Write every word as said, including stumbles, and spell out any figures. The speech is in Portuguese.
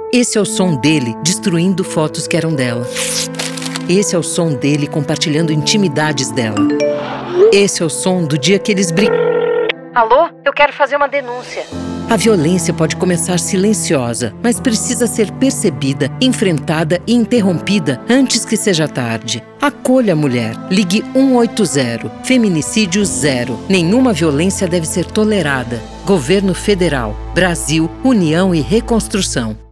Esse é o som dele destruindo fotos que eram dela. Esse é o som dele compartilhando intimidades dela. Esse é o som do dia que eles brigam. Alô? Eu quero fazer uma denúncia. A violência pode começar silenciosa, mas precisa ser percebida, enfrentada e interrompida antes que seja tarde. Acolha a mulher. Ligue um oito zero. Feminicídio zero. Nenhuma violência deve ser tolerada. Governo Federal. Brasil, União e Reconstrução.